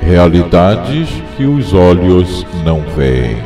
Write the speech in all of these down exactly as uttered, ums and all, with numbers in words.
Realidades que os olhos não veem.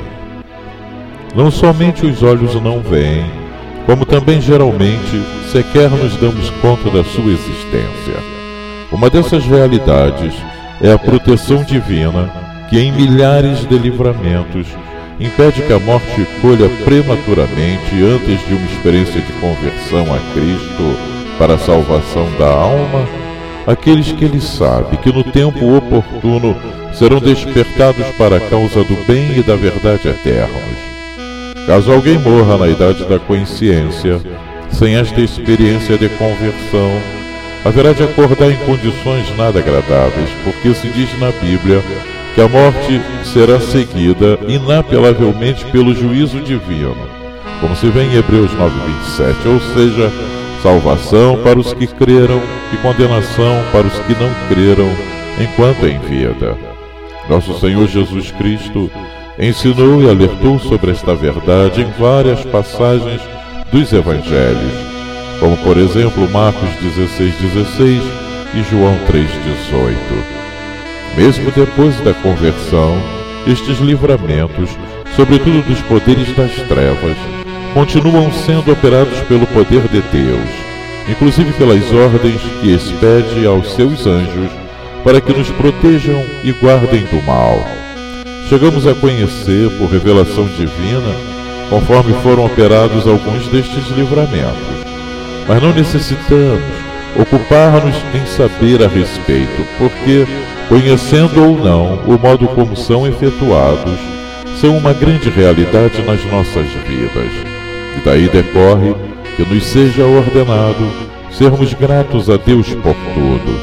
Não somente os olhos não veem, como também geralmente sequer nos damos conta da sua existência. Uma dessas realidades é a proteção divina que, em milhares de livramentos, impede que a morte colha prematuramente antes de uma experiência de conversão a Cristo para a salvação da alma, aqueles que ele sabe que no tempo oportuno serão despertados para a causa do bem e da verdade eternos. Caso alguém morra na idade da consciência, sem esta experiência de conversão, haverá de acordar em condições nada agradáveis, porque se diz na Bíblia que a morte será seguida inapelavelmente pelo juízo divino, como se vê em Hebreus nove, vinte e sete, ou seja, salvação para os que creram e condenação para os que não creram enquanto em vida. Nosso Senhor Jesus Cristo ensinou e alertou sobre esta verdade em várias passagens dos Evangelhos, como por exemplo Marcos dezesseis, dezesseis e João três, dezoito. Mesmo depois da conversão, estes livramentos, sobretudo dos poderes das trevas, continuam sendo operados pelo poder de Deus, inclusive pelas ordens que expede aos seus anjos para que nos protejam e guardem do mal. Chegamos a conhecer, por revelação divina, conforme foram operados alguns destes livramentos, mas não necessitamos ocupar-nos em saber a respeito, porque, conhecendo ou não o modo como são efetuados, são uma grande realidade nas nossas vidas. E daí decorre que nos seja ordenado sermos gratos a Deus por tudo.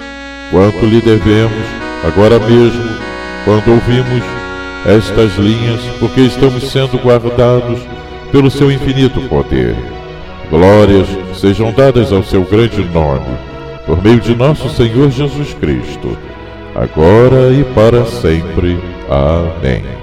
Quanto lhe devemos, agora mesmo, quando ouvimos estas linhas, porque estamos sendo guardados pelo seu infinito poder. Glórias sejam dadas ao seu grande nome, por meio de nosso Senhor Jesus Cristo, agora e para sempre. Amém.